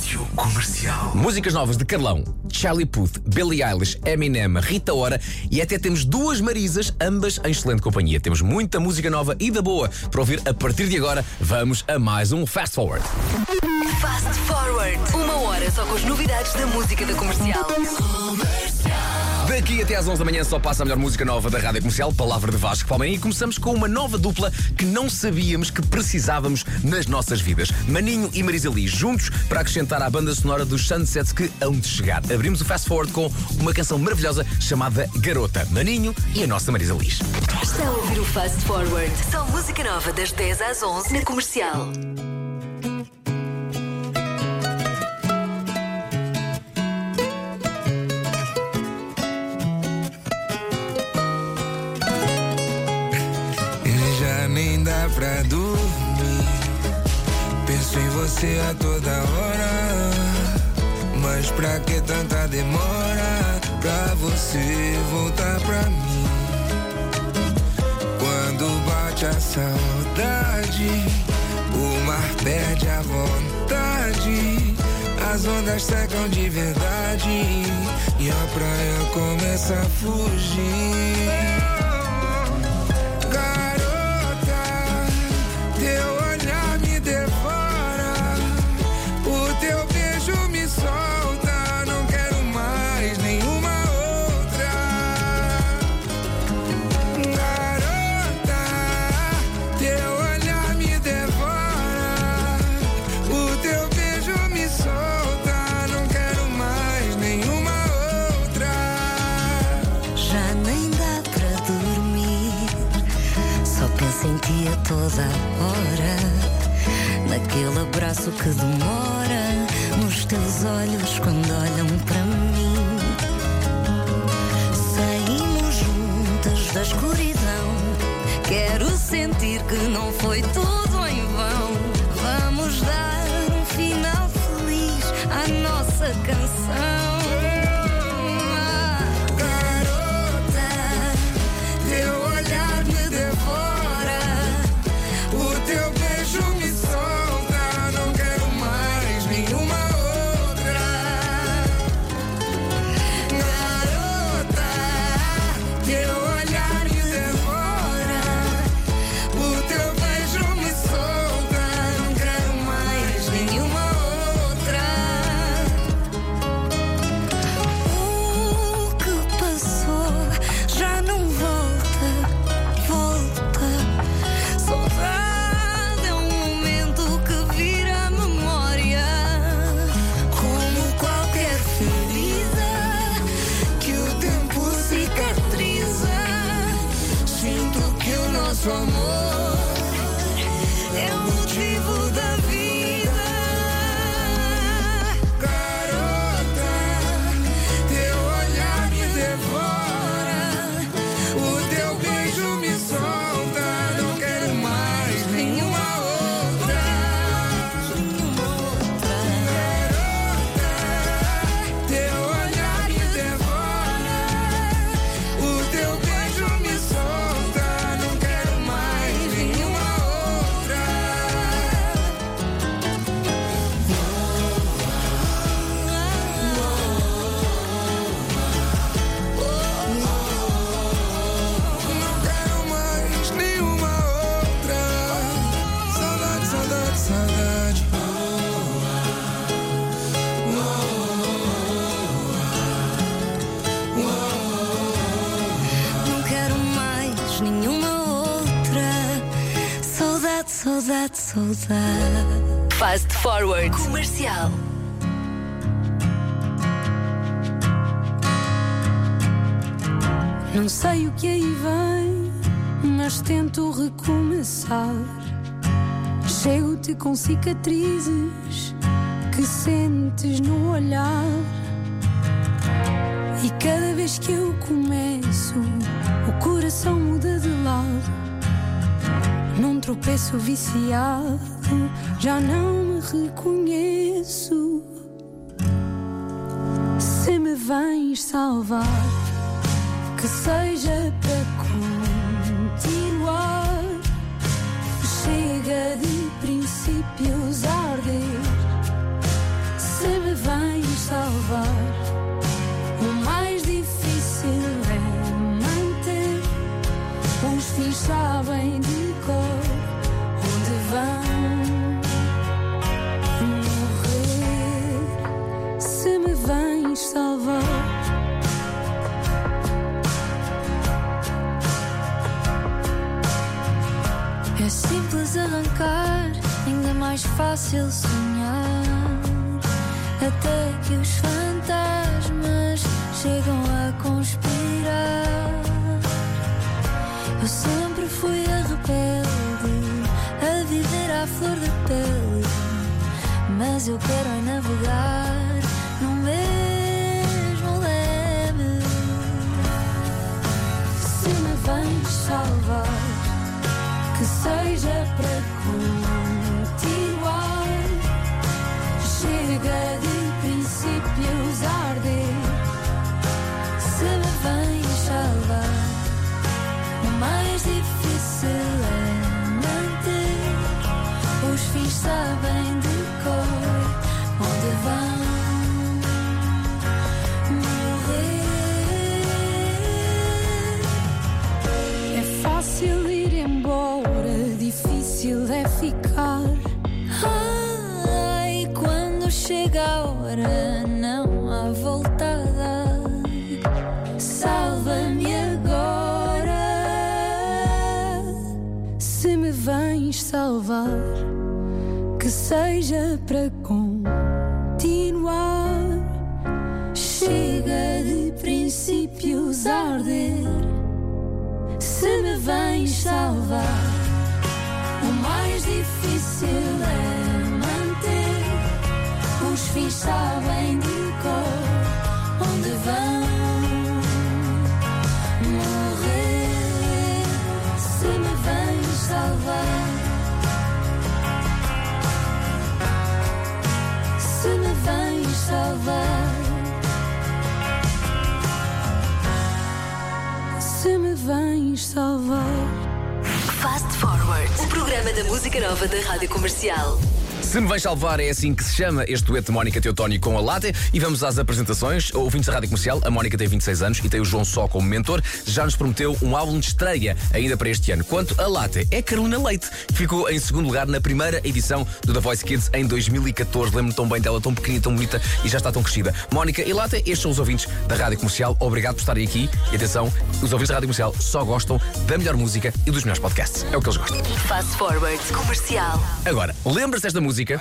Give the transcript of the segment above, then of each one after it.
Rádio Comercial. Músicas novas de Carlão, Charlie Puth, Billie Eilish, Eminem, Rita Ora e até temos duas Marisas, ambas em excelente companhia. Temos muita música nova e da boa para ouvir a partir de agora. Vamos a mais um Fast Forward. Fast Forward. 1 hora só com as novidades da música da Comercial. Daqui até às 11 da manhã só passa a melhor música nova da Rádio Comercial, Palavra de Vasco Palmeirim, e começamos com uma nova dupla que não sabíamos que precisávamos nas nossas vidas. Maninho e Marisa Liz, juntos para acrescentar à banda sonora dos Sunsets que hão de chegar. Abrimos o Fast Forward com uma canção maravilhosa chamada Garota. Maninho e a nossa Marisa Liz. Está a ouvir o Fast Forward. Só música nova das 10 às 11 na Comercial. Nem dá pra dormir. Penso em você a toda hora. Mas pra que tanta demora pra você voltar pra mim? Quando bate a saudade, o mar perde a vontade. As ondas secam de verdade e a praia começa a fugir. Teu olhar me devora, o teu beijo me solta, não quero mais nenhuma outra. Garota, teu olhar me devora, o teu beijo me solta, não quero mais nenhuma outra. Já nem dá pra dormir, só penso em ti a toda hora. Naquele abraço que demora, nos teus olhos quando olham para mim. Saímos juntas da escuridão, quero sentir que não foi tudo em vão. Vamos dar um final feliz à nossa canção. Nosso amor é o motivo da vida. Garota, teu olhar me devora, o teu beijo me solta, não quero mais nenhuma outra. Garota, teu olhar me devora, o teu beijo me solta. Saudade, saudade. Fast Forward Comercial. Não sei o que aí vem, mas tento recomeçar. Chego-te com cicatrizes que sentes no olhar. E cada vez que eu começo, o coração muda de lado. Num tropeço viciado, já não me reconheço. Se me vens salvar, que seja para continuar. Chega de princípios a arder. fácil sonhar, até que os fantasmas chegam a conspirar. Eu sempre fui a rebelde, a viver à flor da pele, mas eu quero é navegar no mesmo leme. Se me vens salvar, que seja para continuar. Chega de princípios a arder. Se me vens salvar, o mais difícil é manter. Os fins sabem de cor onde vão morrer. É fácil ir embora, difícil é ficar. Ai, quando chega a hora não há volta a dar. Salva-me agora. Se me vens salvar, que seja para continuar. Chega de princípios a arder. Se me vens salvar, o mais difícil é manter. Os fins sabem de cor onde vão morrer. Se me vens salvar, se me vens salvar, Se me vens salvar. Fast Forward, o programa da música nova da Rádio Comercial. Se me vais salvar, é assim que se chama este dueto de Mónica Teotónio com a Latte. E vamos às apresentações. Ouvintes da Rádio Comercial, a Mónica tem 26 anos e tem o João Só como mentor. Já nos prometeu um álbum de estreia ainda para este ano. Quanto a Latte, é Carolina Leite, que ficou em segundo lugar na primeira edição do The Voice Kids em 2014. Lembro-me tão bem dela, tão pequenina, tão bonita e já está tão crescida. Mónica e Latte, estes são os ouvintes da Rádio Comercial. Obrigado por estarem aqui. E atenção, os ouvintes da Rádio Comercial só gostam da melhor música e dos melhores podcasts. É o que eles gostam. Fast Forward Comercial. Agora, lembras-te desta música?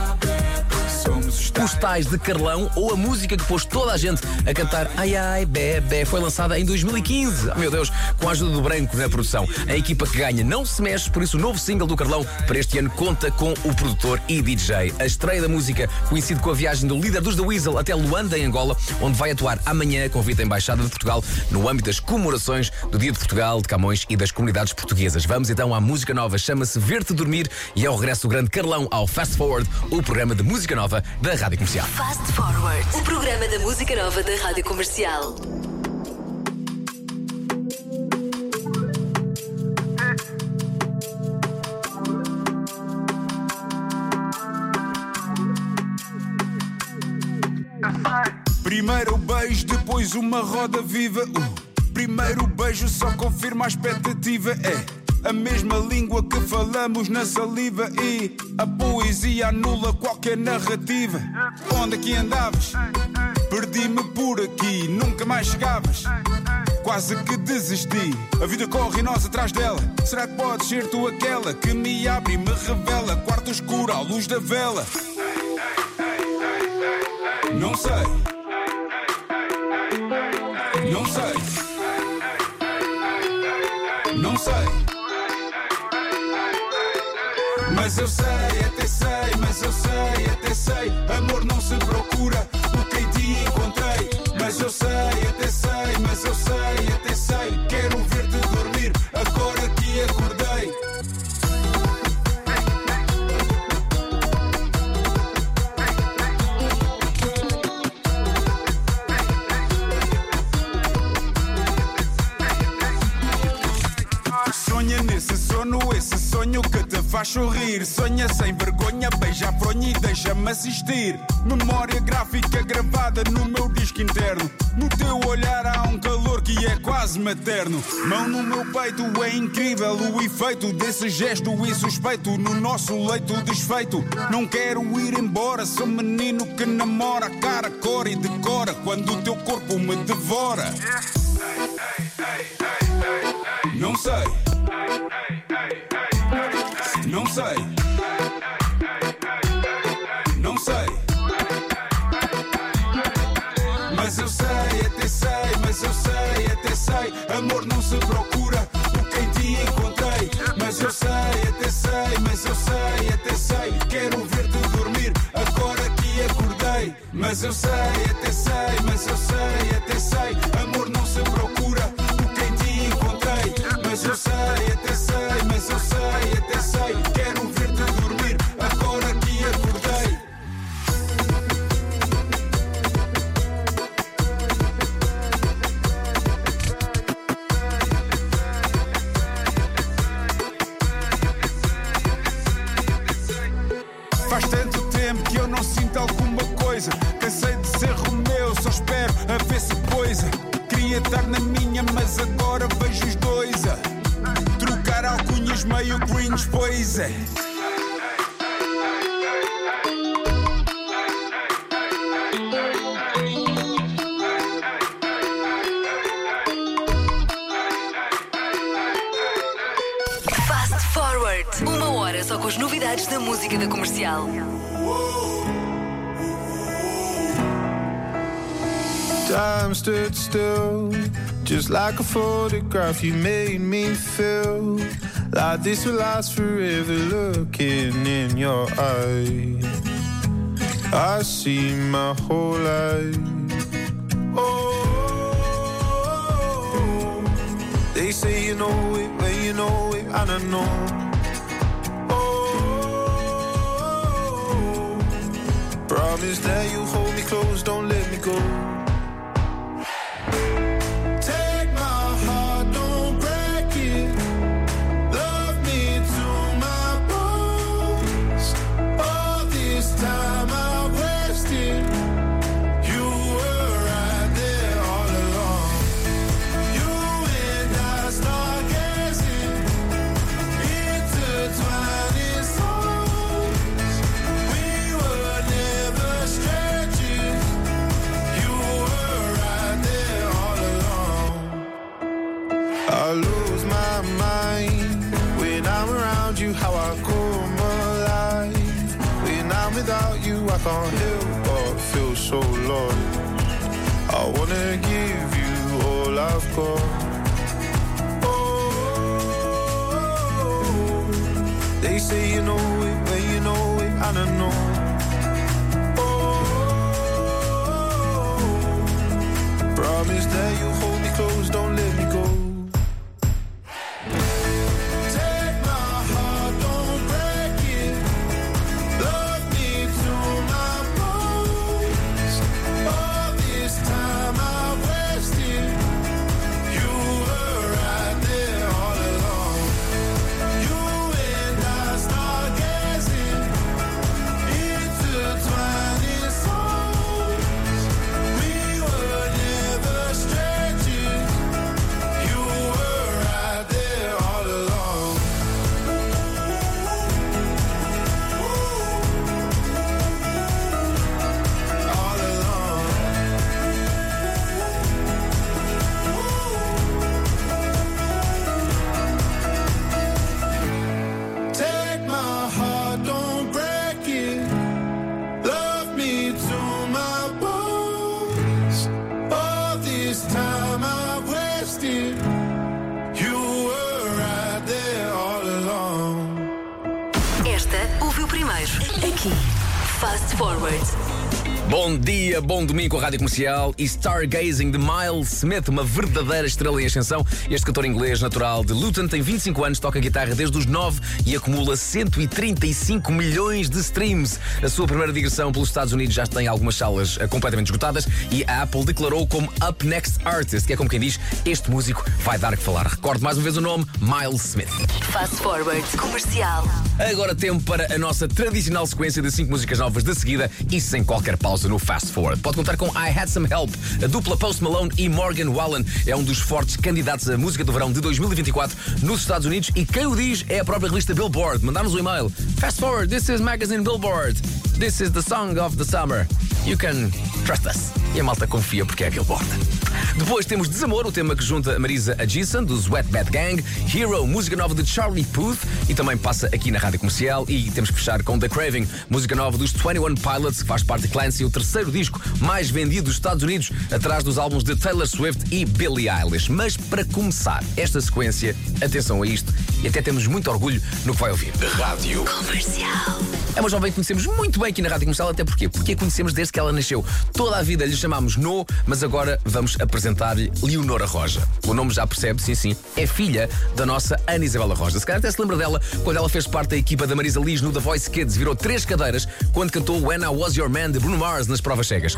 Os tais de Carlão, ou a música que pôs toda a gente a cantar Ai Ai Bebé, foi lançada em 2015. Meu Deus, com a ajuda do Branco na produção. A equipa que ganha não se mexe, por isso o novo single do Carlão para este ano conta com o produtor e DJ. A estreia da música coincide com a viagem do líder dos The Weasel até Luanda, em Angola, onde vai atuar amanhã, convite a Embaixada de Portugal, no âmbito das comemorações do Dia de Portugal, de Camões e das comunidades portuguesas. Vamos então à música nova, chama-se Ver-te Dormir, e é o regresso do grande Carlão ao Fast Forward, o programa de música nova da Rádio Comercial. Fast Forward, o programa da música nova da Rádio Comercial. Primeiro beijo, depois uma roda viva. Primeiro beijo só confirma a expectativa. É a mesma língua que falamos na saliva, e a poesia anula qualquer narrativa. Onde é que andavas? Perdi-me por aqui, nunca mais chegavas. Quase que desisti, a vida corre e nós atrás dela. Será que podes ser tu aquela que me abre e me revela? Quarto escuro à luz da vela. Não sei. Não sei. Não sei. Mas eu sei, até sei, mas eu sei, até sei. Amor não se procura, o que em ti encontrei. Mas eu sei, até sei, mas eu sei, até sei. Quero ver-te dormir, agora que acordei. Sonha nesse sono, esse sonho que te faz sorrir. Sonha sem vergonha, beija a fronha e deixa-me assistir. Memória gráfica gravada no meu disco interno. No teu olhar há um calor que é quase materno. Mão no meu peito, é incrível o efeito desse gesto insuspeito no nosso leito desfeito. Não quero ir embora, sou menino que namora. Cara, cor e decora quando o teu corpo me devora. Não sei. Não sei. sei, mas eu sei, até sei, mas eu sei, até sei. Amor não se procura por quem te encontrei. Mas eu sei, até sei, mas eu sei, até sei. Quero ver-te dormir, agora que acordei. Faz tanto tempo que eu não sinto alguma coisa. Cansei de ser Romeu, só espero a ver se coisa. Queria estar na minha, mas agora vejo os dois a trocar alcunhas meio cringe, pois é. Fast Forward. 1 hora só com as novidades da música da Comercial. Time stood still, just like a photograph. You made me feel like this will last forever. Looking in your eyes, I see my whole life. Oh, they say you know it when you know it, and I know. Oh, promise that you hold me close, don't let me go. I lose my mind when I'm around you, how I come alive. When I'm without you, I can't help but feel so lost. I wanna give you all I've got. Oh, they say you know it when you know it, and I know. Oh, promise that you hold me close, don't let me go. Fast Forward. Bom dia, bom domingo com a Rádio Comercial e Stargazing de Miles Smith, uma verdadeira estrela em ascensão. Este cantor inglês natural de Luton tem 25 anos, toca guitarra desde os 9 e acumula 135 milhões de streams. A sua primeira digressão pelos Estados Unidos já tem algumas salas completamente esgotadas e a Apple declarou como Up Next Artist, que é como quem diz, este músico vai dar que falar. Recorde mais uma vez o nome, Miles Smith. Fast Forward Comercial. Agora tempo para a nossa tradicional sequência de 5 músicas novas de seguida e sem qualquer pausa no Fast Forward. Pode contar com I Had Some Help. A dupla Post Malone e Morgan Wallen é um dos fortes candidatos à música do verão de 2024 nos Estados Unidos e quem o diz é a própria revista Billboard. Mandar-nos um e-mail. Fast Forward, this is Magazine Billboard. This is the song of the summer. You can trust us. E a malta confia porque é a Billboard. Depois temos Desamor, o tema que junta Marisa Adjison, dos Wet Bad Gang, Hero, música nova de Charlie Puth, e também passa aqui na Rádio Comercial. E temos que fechar com The Craving, música nova dos 21 Pilots, que faz parte de Clancy, o terceiro disco mais vendido dos Estados Unidos, atrás dos álbuns de Taylor Swift e Billie Eilish. Mas para começar esta sequência, atenção a isto, e até temos muito orgulho no que vai ouvir. Rádio Comercial. É uma jovem que conhecemos muito bem aqui na Rádio Comercial, até porque a conhecemos desde que ela nasceu. Toda a vida lhe chamámos No, mas agora vamos apresentar-lhe Leonora Roja. O nome já percebe, sim, é filha da nossa Ana Isabela Roja. Se calhar até se lembra dela quando ela fez parte da equipa da Marisa Liz no The Voice Kids, virou 3 cadeiras quando cantou When I Was Your Man de Bruno Mars nas provas cegas.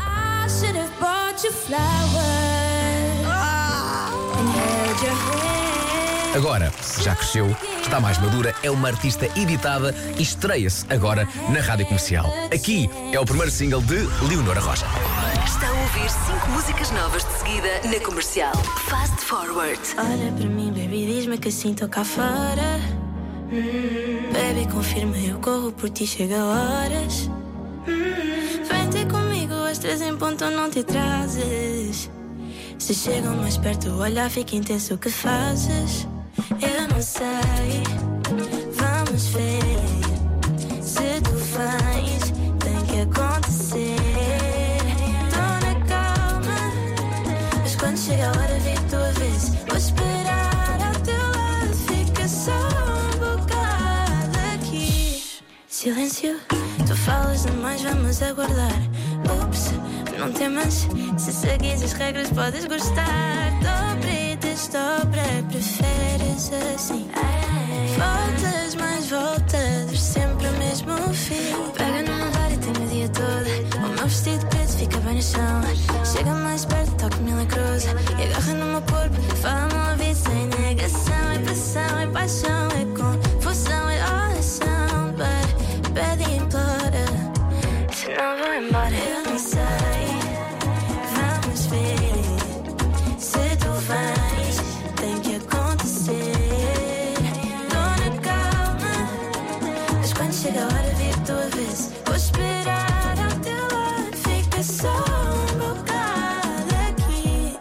Agora, já cresceu, está mais madura, é uma artista editada e estreia-se agora na Rádio Comercial. Aqui é o primeiro single de Leonora Roja. Está a ouvir 5 músicas novas de seguida na Comercial. Fast Forward. Olha para mim, baby, diz-me que assim estou cá fora. Baby, confirma, eu corro por ti, chega horas. Vem ter comigo às 3 em ponto, não te atrases. Se chegam mais perto, olha, fica intenso o que fazes. Eu não sei, vamos ver. Se tu vens, tem que acontecer. Tô na calma, mas quando chega a hora vem a tua vez. Vou esperar ao teu lado, fica só um bocado aqui. Silêncio, tu falas demais, vamos aguardar. Ups, não temas, se seguires as regras podes gostar. Dobra, preferes assim. Voltas, mais voltas, sempre o mesmo fim. Pega numa vara e tenho o dia todo. O meu vestido preto fica bem no chão. Chega mais perto, toca-me na cruz. E agarra no meu corpo, fala-me ao ouvido sem negação. É pressão, é paixão, é confusão, é oração. Pede e implora, senão vou embora. Eu não sei, vamos ver. Se tu vais, tem que acontecer. Tô na calma, mas quando chega a hora vir a tua vez. Vou esperar ao teu lado, fica só um bocado aqui.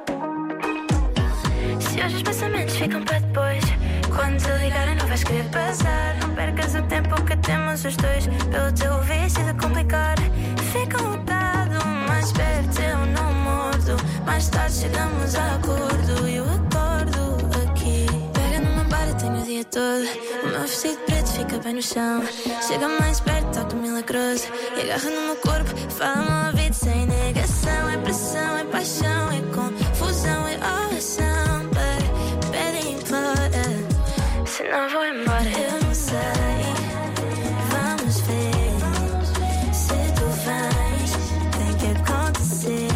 Se hoje os pensamentos ficam para depois, quando te ligarem não vais querer passar. Não percas o tempo que temos os dois. Pelo teu vício de complicar, fica um bocado mais perto, eu não mordo. Mais tarde chegamos a acordo e eu acordo aqui. Pega numa barra, tenho o dia todo. O meu vestido preto fica bem no chão. Chega mais perto, toca-me milagroso. E agarra no meu corpo, fala-me ao ouvido sem negação. É pressão, é paixão, é confusão, é oração. Pede e implora, senão vou embora. Eu não sei, vamos ver. Se tu vais, tem que acontecer.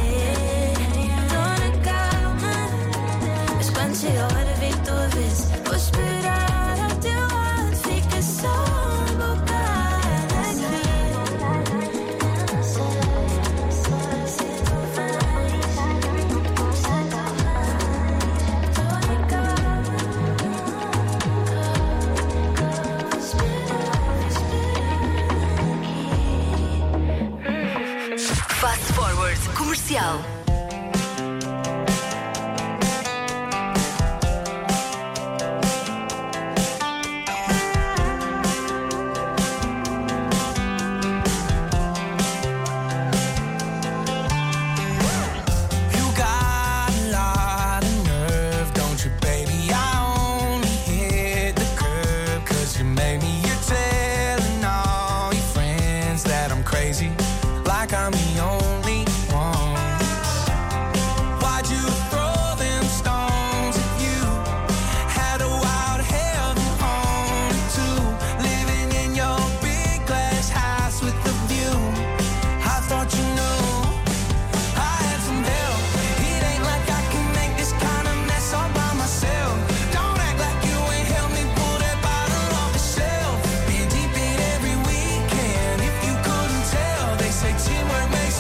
Chega a hora, vem tua vez. Vou esperar ao teu lado, fica só um bocado aqui. Se tu vais, tô na calma. Vou esperar aqui. Fast Forward Comercial. Like I'm the only one. Why'd you throw them stones at you? Had a wild heaven on it too. Living in your big glass house with the view. I thought you knew I had some help. It ain't like I can make this kind of mess all by myself. Don't act like you ain't helped me pull that bottle off the shelf. Been deep in every weekend. If you couldn't tell, they say teamwork makes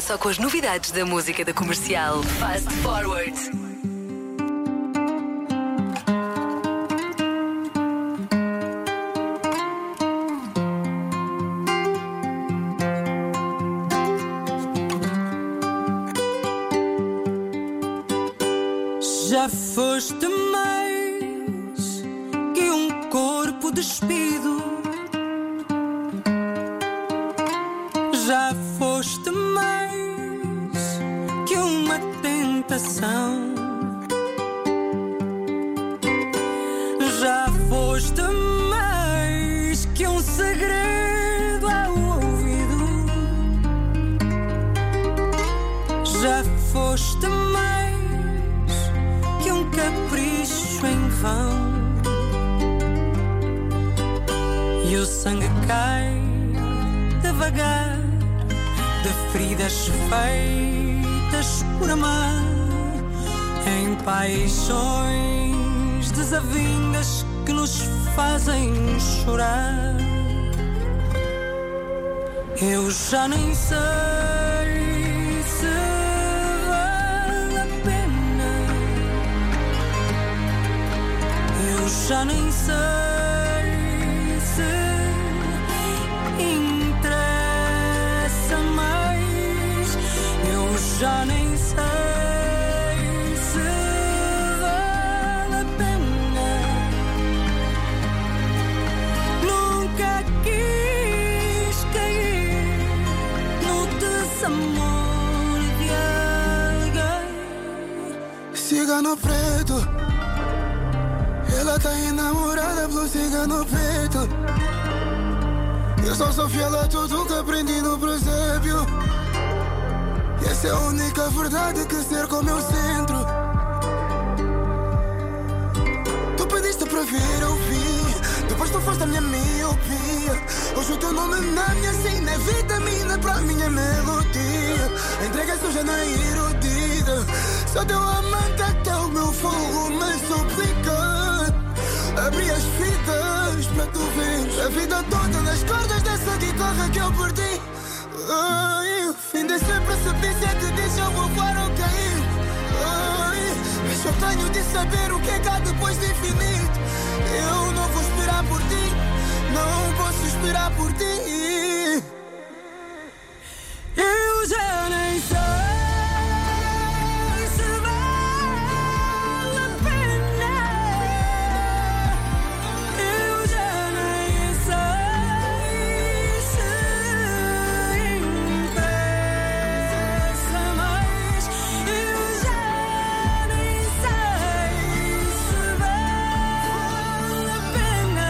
só com as novidades da música da Comercial. Fast Forward. Já foste mais que um corpo despido. Já foste mais que uma tentação. Já foste mais que um segredo ao ouvido. Já foste mais que um capricho em vão. E o sangue cai devagar de feridas feitas por amar, em paixões desavindas que nos fazem chorar. Eu já nem sei se vale a pena. Eu já nem sei se interessa mais. Eu já nem sei se vale a pena. Nunca quis cair no desamor de alguém. Cigano preto, ela tá enamorada pelo cigano preto. Eu só sou fiel a tudo que aprendi no presépio. E essa é a única verdade que cerca o meu centro. Tu pediste para vir, eu vi. Depois tu foste a minha miopia. Hoje o teu nome na minha sina é vitamina para a minha melodia. Entrega suja na erudida. Só teu amante até o meu fogo me suplica. Abri as fitas para tu ver a vida toda nas cordas dessa guitarra que eu perdi. Ai, fim de sempre precipício, te deixa eu voar ou cair. Ai, mas eu tenho de saber o que é que há depois de infinito. Eu não vou esperar por ti, não posso esperar por ti. Eu já nem sei se vale a pena. Eu já nem sei se interessa mais. Eu já nem sei se vale a pena.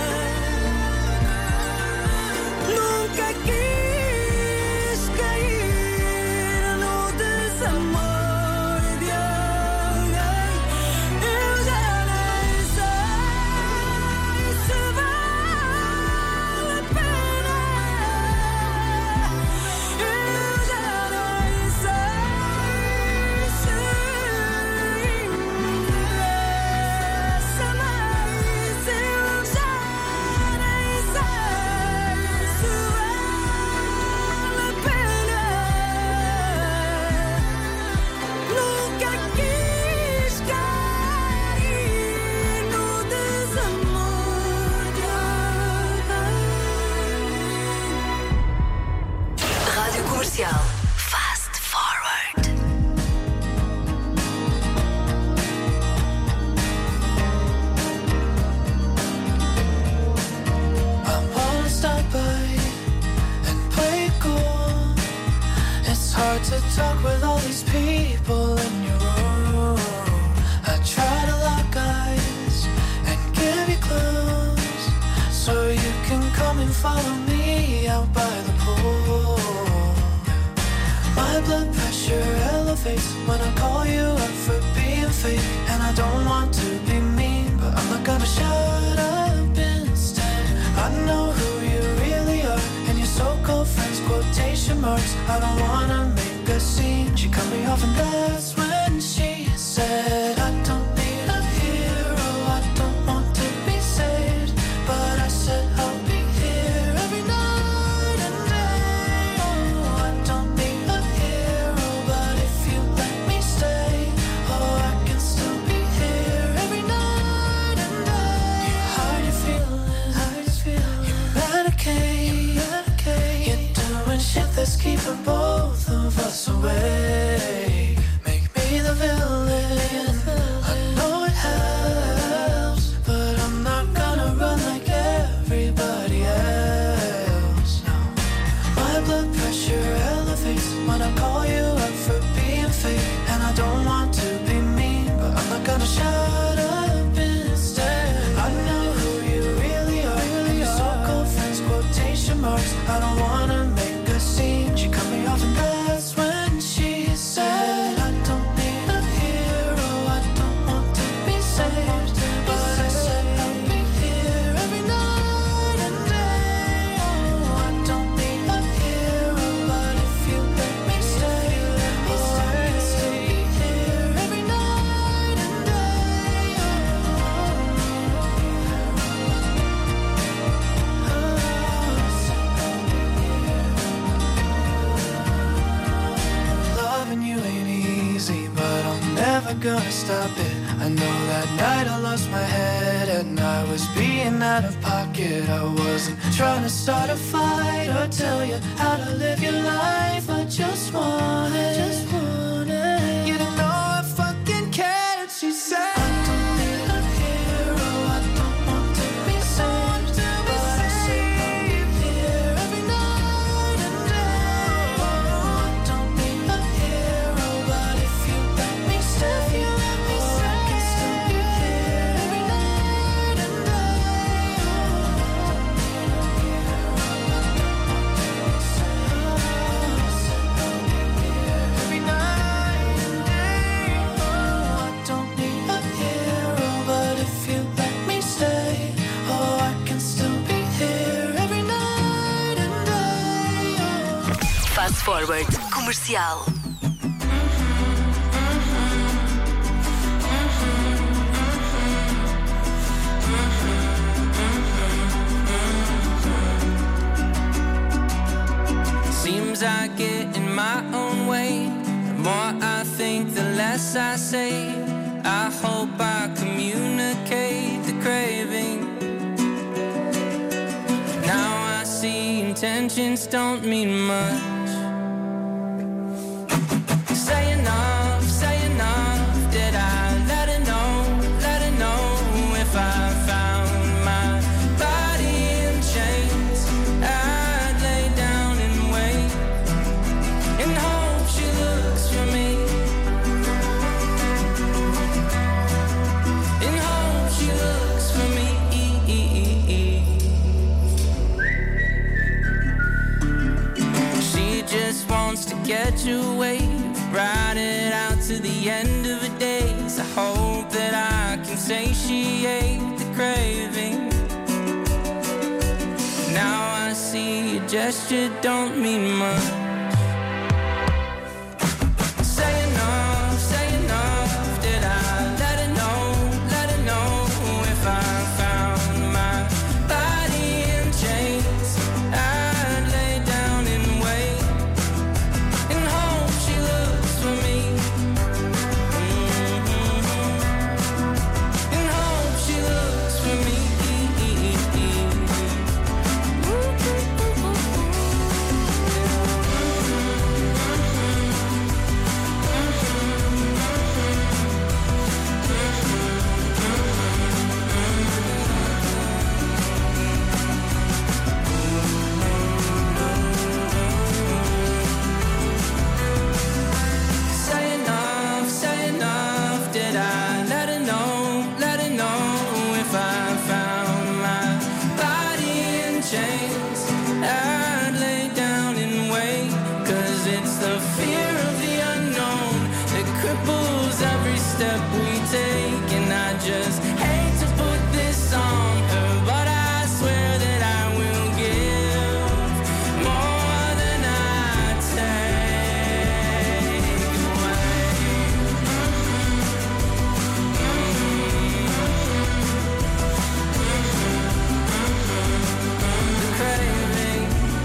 Nunca quis cair no desamor de alguém. Eu já nem sei se vale a pena. Eu já nem sei se interessa mais. Eu já nem sei se vale a pena. Nunca quis cair no desamor de alguém. Rádio Comercial. Fast Forward. I wanna stop by and play it cool. It's hard to talk with all these people in your room. I try to lock eyes and give you clues, so you can come and follow me out by the pool. My blood pressure elevates when I call you up for being fake. And I don't want to be mean, but I'm not gonna shut up instead. I know who you really are, and your so-called friends, quotation marks. I don't wanna make a scene. She cut me off and that's when she said, I don't need a hero, I don't want to be saved. But I said I'll be here every night and day. Oh, I don't need a hero. gonna stop it. I know that night I lost my head and I was being out of pocket. I wasn't trying to start a fight or tell you how to live your life. I just wanted you to know I fucking cared. She said, I don't need a hero, I don't want to be saved, but I see you here every night and day. I don't need a hero, but if you let me stay, I can still be here every night and every night and day. I don't need a hero, but if you let me stay, oh, I can still be here every night and day. Fast Forward Comercial. Seems I get in my own way. The more I think, the less I say. I hope I communicate the craving. Now I see intentions don't mean much. Say enough, did I let her know if I found my body in chains, I'd lay down and wait and hope she looks for me, and hope she looks for me. She just wants to get you away, ride it out to the end of the days. I hope that I can say she ate the craving. Now I see a gesture don't mean much. Say enough, did I let her know if I found my body in chains, I'd lay down and wait and hope she looks for me, and hope she looks for me. Say enough, did I let her know if I found my body in chains, I'd lay down and wait, 'cause it's the fear of the unknown that cripples every step we take. And I just hate to put this on her, but I swear that I will give more than I take away. The craving.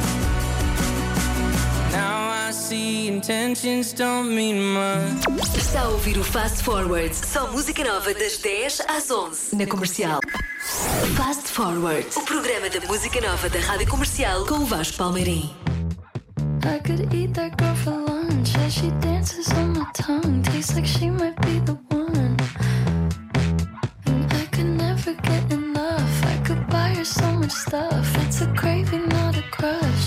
Now I see intentions don't mean much. Está a ouvir o Fast Forward. Só música nova das 10 às 11 na Comercial. Fast Forward, o programa da música nova da Rádio Comercial com o Vasco Palmeirim. I could eat that girl for lunch as she dances on my tongue. Tastes like she might be the one. And I could never get enough. I could buy her so much stuff. It's a craving, not a crush.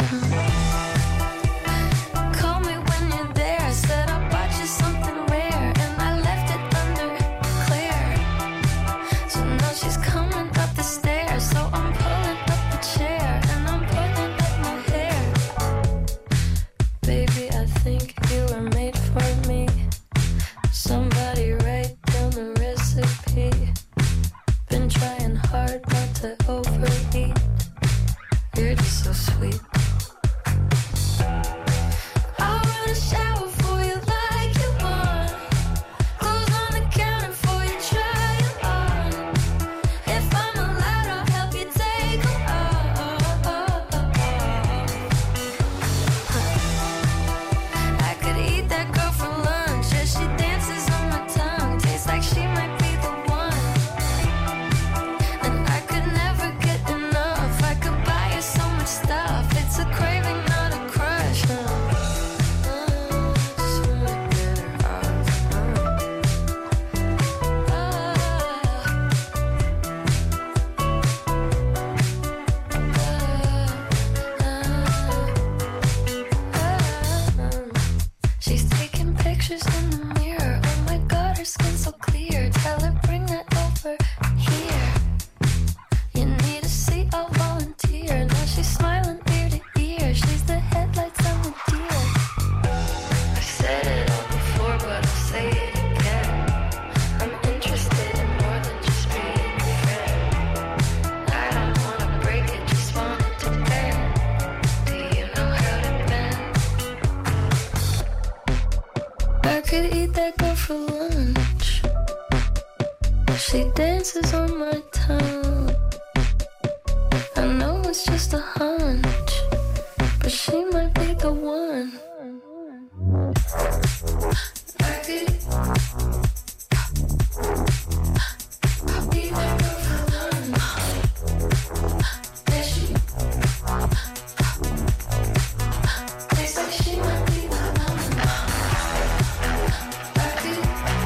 Call me when you're there. I said I bought you something rare, and I left it under Claire. So now she's coming up the stairs. So I'm pulling up the chair and I'm pulling up my hair. Baby, I think you were made for me. Somebody write down the recipe. Been trying hard not to overeat. You're just so sweet. I'll run a shower for you like you want. Clothes on the counter for you, try it on. If I'm allowed, I'll help you take them off. I could eat that girl for lunch as she dances on my tongue. She dances on my tongue. I know it's just a hunch, but she might be the one. I could be that girl for lunch. Yeah, she tastes like she might be the one. I could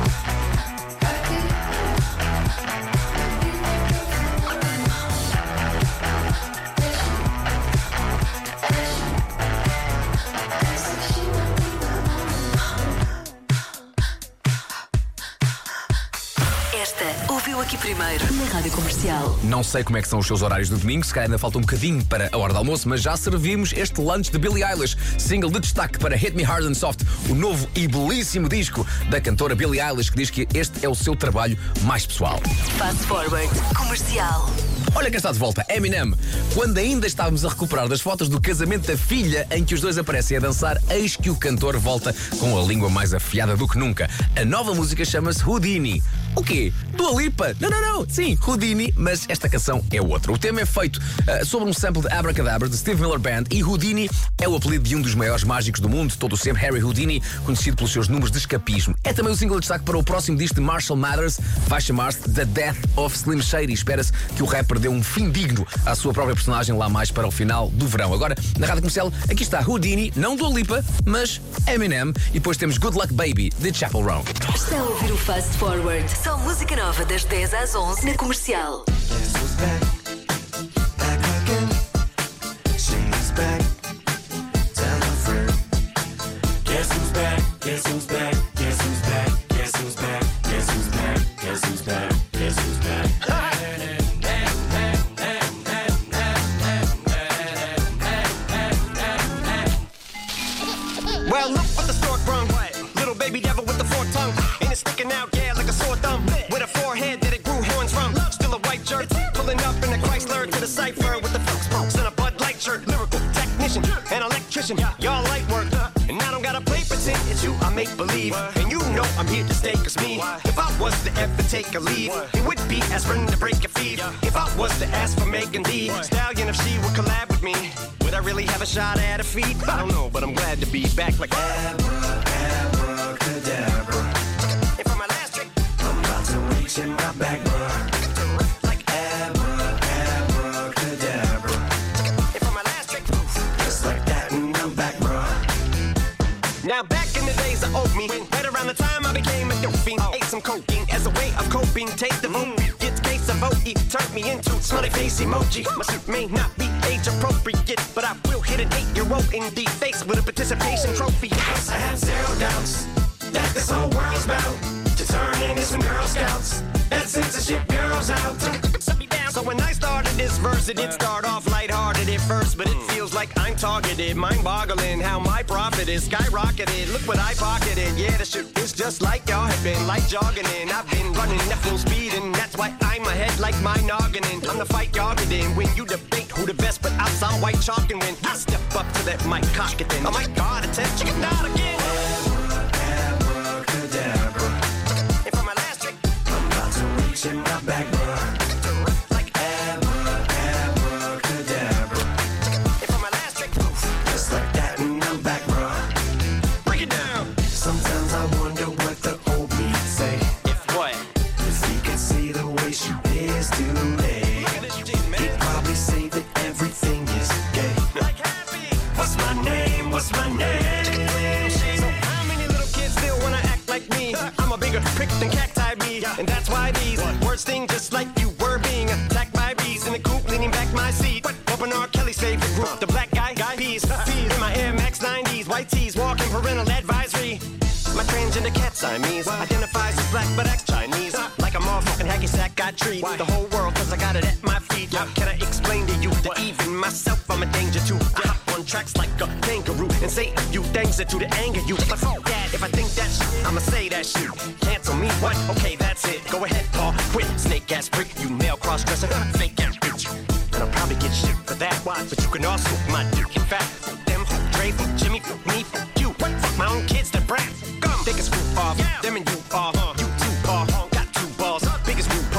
Esta ouviu aqui primeiro na Rádio Comercial. Não sei como é que são os seus horários do domingo, se calhar ainda falta um bocadinho para a hora do almoço, mas já servimos este lunch de Billie Eilish, single de destaque para Hit Me Hard and Soft, o novo e belíssimo disco da cantora Billie Eilish, que diz que este é o seu trabalho mais pessoal. Fast Forward Comercial. Olha quem está de volta, Eminem. Quando ainda estávamos a recuperar das fotos do casamento da filha em que os dois aparecem a dançar, eis que o cantor volta com a língua mais afiada do que nunca. A nova música chama-se Houdini. O quê? Dua Lipa? Não. Sim, Houdini, mas esta canção é outra. O tema é feito sobre um sample de Abracadabra de Steve Miller Band e Houdini é o apelido de um dos maiores mágicos do mundo, todo o sempre Harry Houdini, conhecido pelos seus números de escapismo. É também o single de destaque para o próximo disco de Marshall Mathers, vai chamar-se The Death of Slim Shady. Espera-se que o rapper dê um fim digno à sua própria personagem lá mais para o final do verão. Agora, na Rádio Comercial, aqui está Houdini, não Dua Lipa, mas Eminem, e depois temos Good Luck Baby, de Chapel Roan. Está a ouvir o Fast Forward, só música nova das 10 às 11 na Comercial. Well, look what the stork brung. Little baby devil with the forked tongue. And it's sticking out, yeah, like a sore thumb. With a forehead that it grew horns from. Still a white shirt, pulling up in a Chrysler to the cipher with the folks spokes and a Bud Light shirt. Lyrical technician, an electrician, y'all light work. And I don't gotta play pretend, it's you I make believe. And you know I'm here to stay, cause me, if I was to ever take a leave, it would be aspirin to break your feet. If I was to ask for Megan Thee Stallion, if she would collab with me, would I really have a shot at her feet? I don't know, but I'm glad to be back like abracadabra. And for my last trick, I'm about to reach in my back, bruh. Like abracadabra. And for my last trick, just like that, and I'm back, bruh. Now back in the days of old me, right around the time I became a dope fiend, ate some cocaine as a way of coping. Taste of opiates, case of OE, turned me into smiley face emoji. My suit may not be age appropriate, but I will hit an 8-year-old in the face with a participation trophy. Yes, I have zero doubts that this whole world's about to turn into some Girl Scouts. That censorship bureau's out. So when I started this verse, it did start off lighthearted at first, but it feels like I'm targeted, mind-boggling how my profit is skyrocketed. Look what I pocketed. Yeah, the shit is just like y'all have been, like jogging in. I've been running at full speed, and that's why I'm ahead like my noggin. I'm the fight y'all get in when you debate who the best, but I saw white chalk and when I step up to that mic, cock it in. Oh my God, it's a chicken out again. Abracadabra. And for my last trick, I'm about to reach in my back, bruh. Like abracadabra. And for my last trick, just like that, and I'm back, bruh. Break it down. Sometimes I wonder what the old me say. If what? If he could see the way she is today, he'd probably say that everything is gay. Like happy. What's my name? What's my name? So how many little kids still wanna act like me? I'm a bigger prick than cacti me, and that's why these words sting just like you were being attacked by bees in the coop, leaning back my seat. Open R. Kelly's favorite group, the black guy peas. In my Air Max 90s, white tees, walking parental advisory. My transgender cat Siamese identifies as black but acts Chinese. Like a motherfucking hacky sack, I treat the whole world cause I got it at my feet. How can I explain to you that even myself I'm a danger to? I hop on tracks like a kangaroo and say a few things that to the anger you. But fuck that, if I think that shit, I'ma say that shit. Cancel me, what? Okay, that's it. Go ahead, Paul, quit. Snake ass prick, you male cross-dresser, fake ass bitch. And I'll probably get shit for that, but you can also my dick. In fact, fuck them, fuck Dre, fuck Jimmy, fuck me, fuck you. What? Fuck my own kids, the brat. Take a screw off, them and you are. You two are, got two balls, biggest root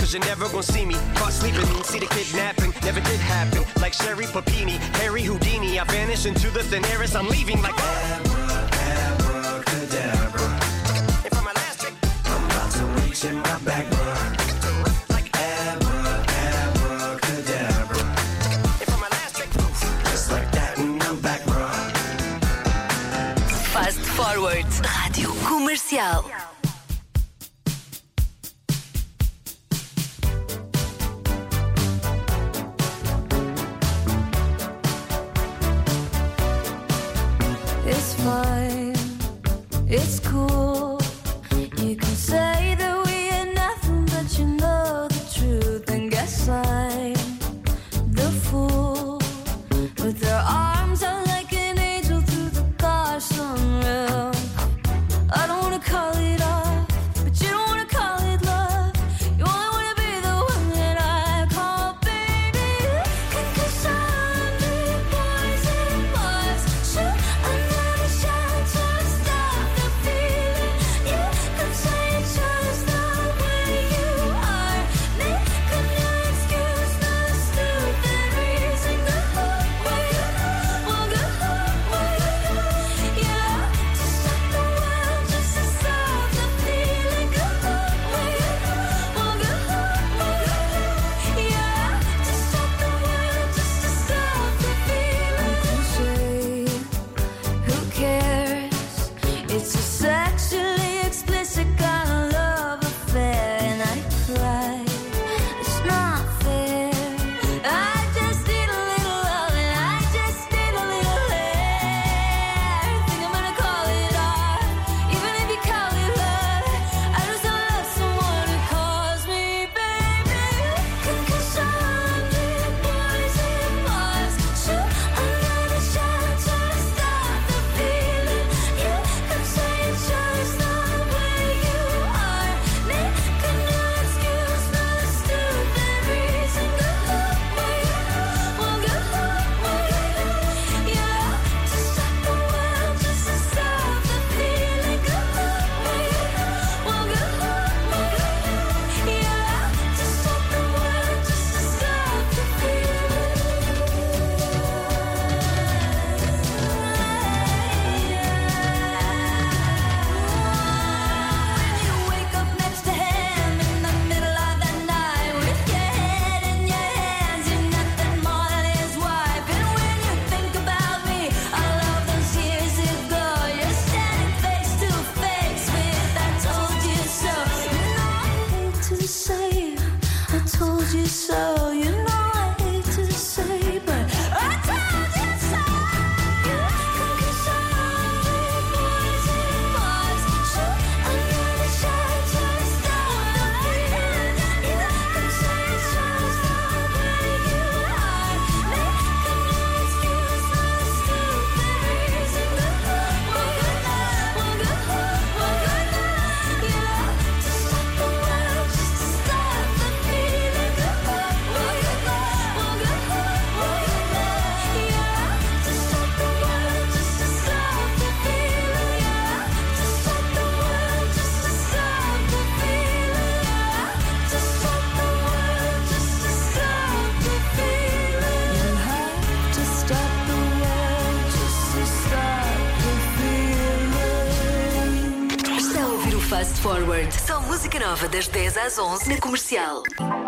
cause you're never gonna see me. Caught sleeping, see the kidnapping, never did happen. Like Sherry Papini, Harry Houdini, I vanish into the thin air as I'm leaving like abracadabra. And for my last trick, I'm about to reach in my back, bruh. Like abracadabra. And for my last trick, just like that and I'm back, bruh. Fast Forward, Rádio Comercial. It's fine, it's cool. You can say that we ain't nothing, but you know the truth. And guess I'm the fool with their arms out like an angel through the car sunroof. I don't wanna call it off, but you don't wanna call it love. You only wanna be the one that I call baby. Cause I'm the poison bars. Shoot another shot to stop the feeling. You could say it's just the way you are. Make a new excuse, not a stupid reason. Go away, well, go away. Yeah, to stop the world, just to stop the feeling. Go away, well, go away. Yeah, to stop the world, just to stop the feeling. Who cares? It's a sexually explicit kind of love affair, and I cry. It's not fair. I just need a little love, and I just need a little air. Think I'm gonna call it art, even if you call it love. I just don't love someone who calls me baby. Cause I'm the poison bars. Shoot another shot to stop the feeling. You could say it's just the way you are. Make a new excuse, not a stupid reason. Go away, well, go away. Yeah, to stop the world, just to stop the feeling. Go away, well, go away. Yeah, to stop the world, just to stop the feeling. You wake up next to him in the middle of the night with your head in your hands, you're nothing more than his wife. And when you think about me, all of those years ago, you're standing face to face with I told you so. You know I hate to say I told you so. You know I hate to say, but I told you so. Cause I'm the poison bars. Shoot another shot to stop the feeling. You could say it's just the way you are. Make a new excuse, not a stupid reason. Go away, well, go away. Yeah, to stop the world, just to stop the feeling. Go away, well, go away. Yeah, to stop the world, just to stop the feeling. Yeah, to stop the world, just to stop the feeling. Yeah, to stop the world, just to stop the feeling. You have to stop the world, just to stop the feeling. Está a ouvir o Fast Forward. Só música nova das 10 às 11 na Comercial.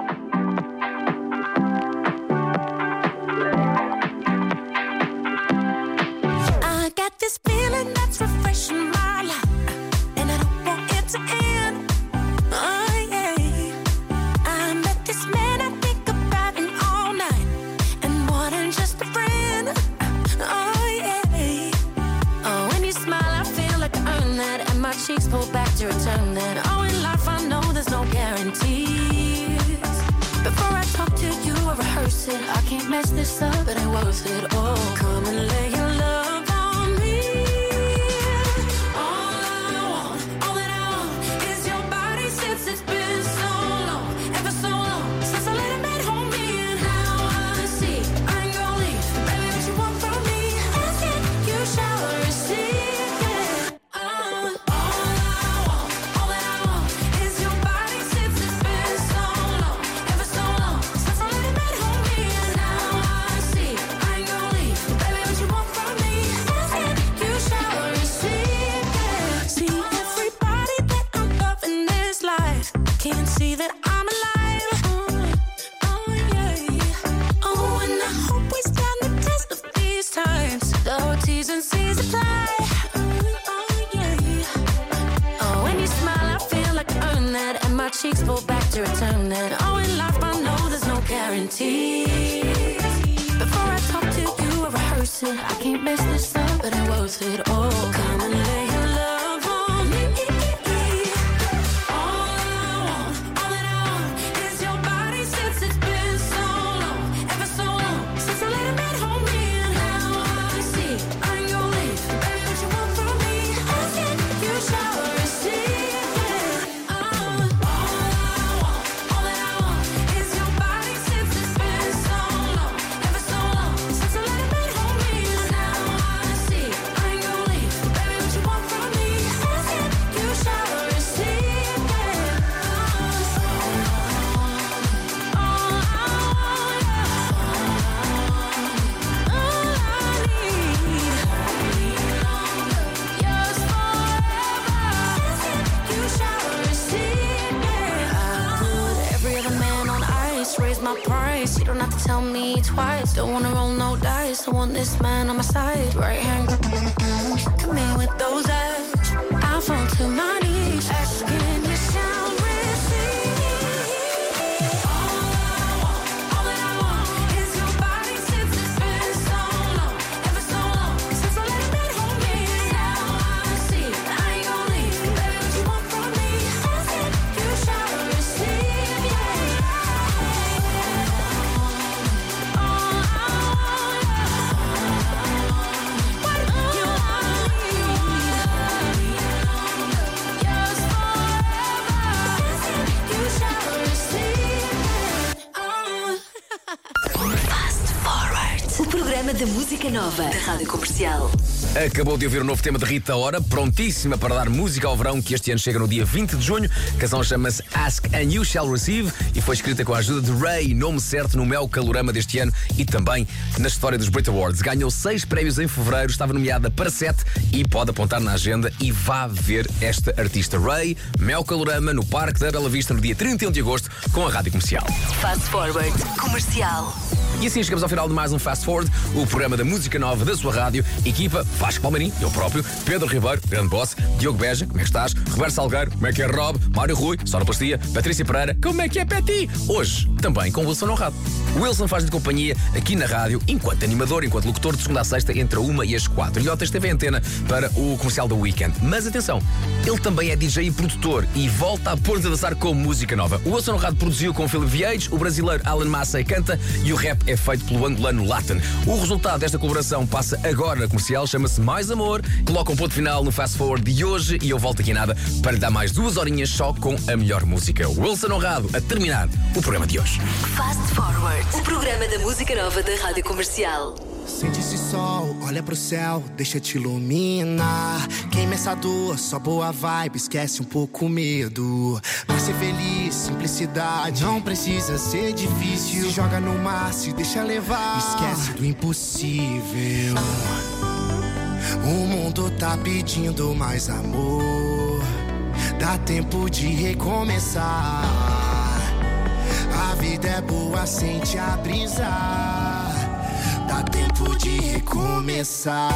I got this feeling that's refreshing my life, and I don't want it to end. Oh yeah, I met this man I think about him all night, and more than just a friend. Oh yeah, oh when you smile I feel like I earned that, and my cheeks pull back to return that. Oh in life I know there's no guarantees. Before I talk to you or rehearse it, I can't mess this up, it ain't worth it. Oh, come and lay your love on me. All that I want is your body since it's been so long, ever so long, since I let him at home me. And now I see I ain't gonna leave, baby, what you want from me, ask it, you shall receive. Yeah. All that I want is your body since it's been so long, can't see that I'm alive. Oh yeah. Oh, and I hope we stand the test of these times. Though T's and C's apply. Oh yeah. Oh, when you smile, I feel like I earn that, and my cheeks pull back to return that. Oh, in life I know there's no guarantee. Before I talk to you, I rehearse it. I can't mess this up, but I'm worth it. Oh, come and lay your love on me. All that I want is your body since it's been so long, ever so long, since I let a man hold me. And now I see I'm your leaf, baby, what you want from me? Ask it, you shall receive it. All that I want is your body since it's been so long, ever so long, since I let a man hold me. And now I see I'm your leaf, baby, what you want from me? Ask it, you shall receive it. Raise my price, you don't have to tell me twice. Don't wanna roll no dice, I want this man on my side. Right hand, come in with those eyes. I fall to my knees, asking you shall receive. All that I want is your body since it's been so long, ever so long, since I let a man hold me. Now I see I ain't gon' leave, baby, what you want from me? Ask it, you shall receive, yeah. O programa da música nova da Rádio Comercial. Acabou de ouvir o novo tema de Rita Ora, prontíssima para dar música ao verão, que este ano chega no dia 20 de junho. A canção chama-se Ask and You Shall Receive e foi escrita com a ajuda de Ray, nome certo no Mel Calorama deste ano e também na história dos Brit Awards. Ganhou 6 prémios em fevereiro, estava nomeada para 7 e pode apontar na agenda e vá ver esta artista. Ray, Mel Calorama, no Parque da Bela Vista, no dia 31 de agosto, com a Rádio Comercial. Fast Forward Comercial. E assim chegamos ao final de mais um Fast Forward, o programa da música nova da sua rádio. Equipa Vasco Palmeirim, eu próprio, Pedro Ribeiro, grande boss, Diogo Beja, como é que estás? Roberto Salgueiro, como é que é Rob? Mário Rui, Sonoplastia, Patrícia Pereira, como é que é Peti? Hoje, também com Wilson Honrado. O Wilson faz-lhe companhia aqui na rádio, enquanto animador, enquanto locutor, de segunda a sexta, entre a 1 e as 4. E ontem esteve em antena para o comercial da Weekend. Mas atenção, ele também é DJ e produtor e volta a pôr-nos a dançar com música nova. O Wilson Honrado produziu com o Philip Vietes, o brasileiro Alan Massey canta e o rap é feito pelo angolano Latin. O resultado desta colaboração passa agora na comercial, chama-se Mais Amor, coloca um ponto final no Fast Forward de hoje e eu volto aqui nada para lhe dar mais 2 horinhas só com a melhor música. Wilson Honrado a terminar o programa de hoje. Fast Forward, o programa da música nova da Rádio Comercial. Sente esse sol, olha pro céu, deixa te iluminar. Queima essa dor, só boa vibe, esquece um pouco o medo. Vai ser feliz, simplicidade, não precisa ser difícil. Se joga no mar, se deixa levar, esquece do impossível. O mundo tá pedindo mais amor, dá tempo de recomeçar. A vida é boa, sente a brisa, dá tempo de recomeçar.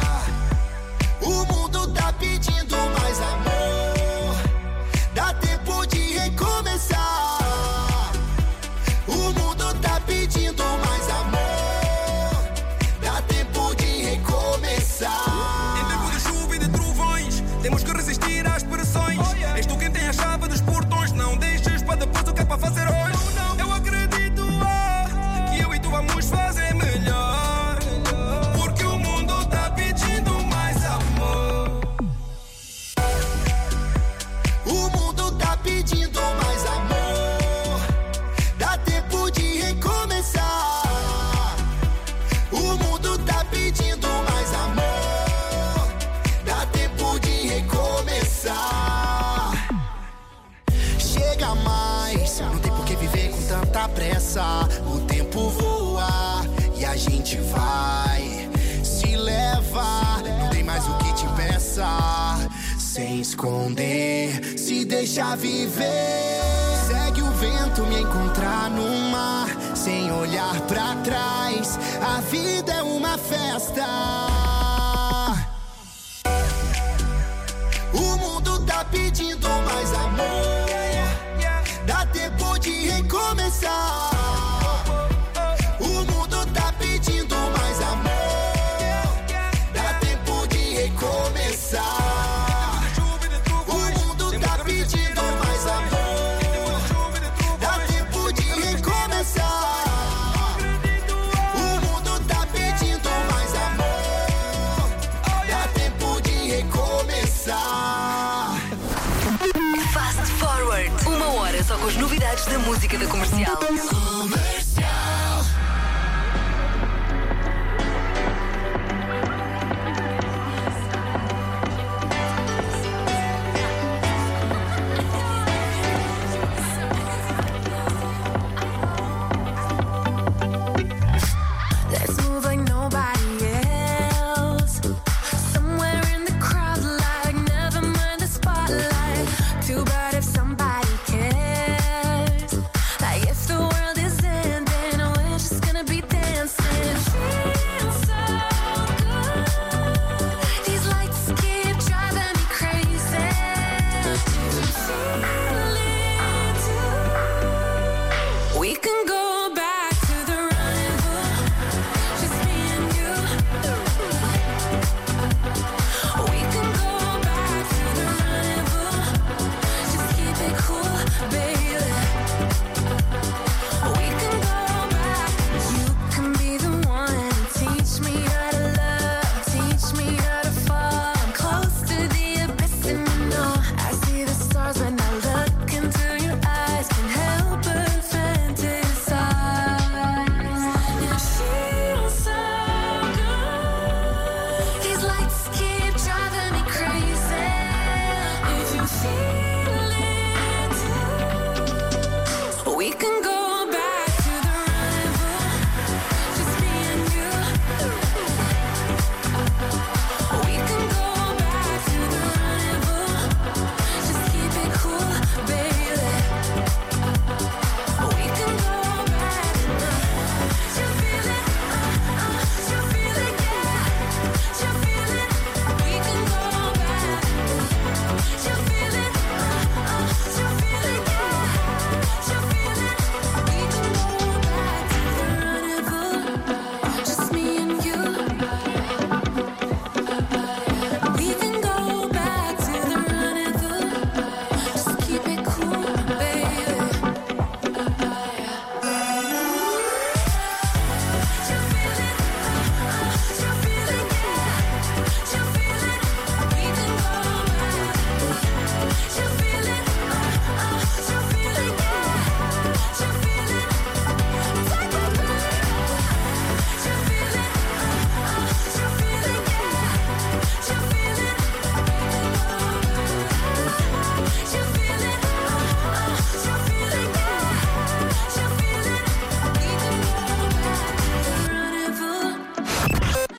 O mundo tá pedindo mais amor, dá tempo de recomeçar. O mundo tá pedindo mais amor, dá tempo de recomeçar. Em tempo de chuva e de trovões, temos que resistir às pressões. És tu quem tem a chave dos portões, não deixes para depois o que é para fazer hoje. Eu acredito que eu e tu vamos fazer melhor, porque o mundo tá pedindo mais amor. O mundo tá pedindo mais amor, dá tempo de recomeçar. O mundo tá pedindo mais amor, dá tempo de recomeçar. Chega mais, não tem por que viver com tanta pressa. O tempo voa e a gente vai se leva. Não tem mais o que te impeça, sem esconder, se deixa viver. vento me encontrar no mar, sem olhar pra trás. A vida é uma festa. O mundo tá pedindo mais amor. Dá tempo de recomeçar. O mundo tá pedindo mais amor. Dá tempo de recomeçar. O mundo tá pedindo mais amor. Dá tempo de recomeçar. O mundo tá pedindo mais amor. Dá tempo de recomeçar. Fast Forward. Uma hora só com as novidades da música da Comercial. Comercial.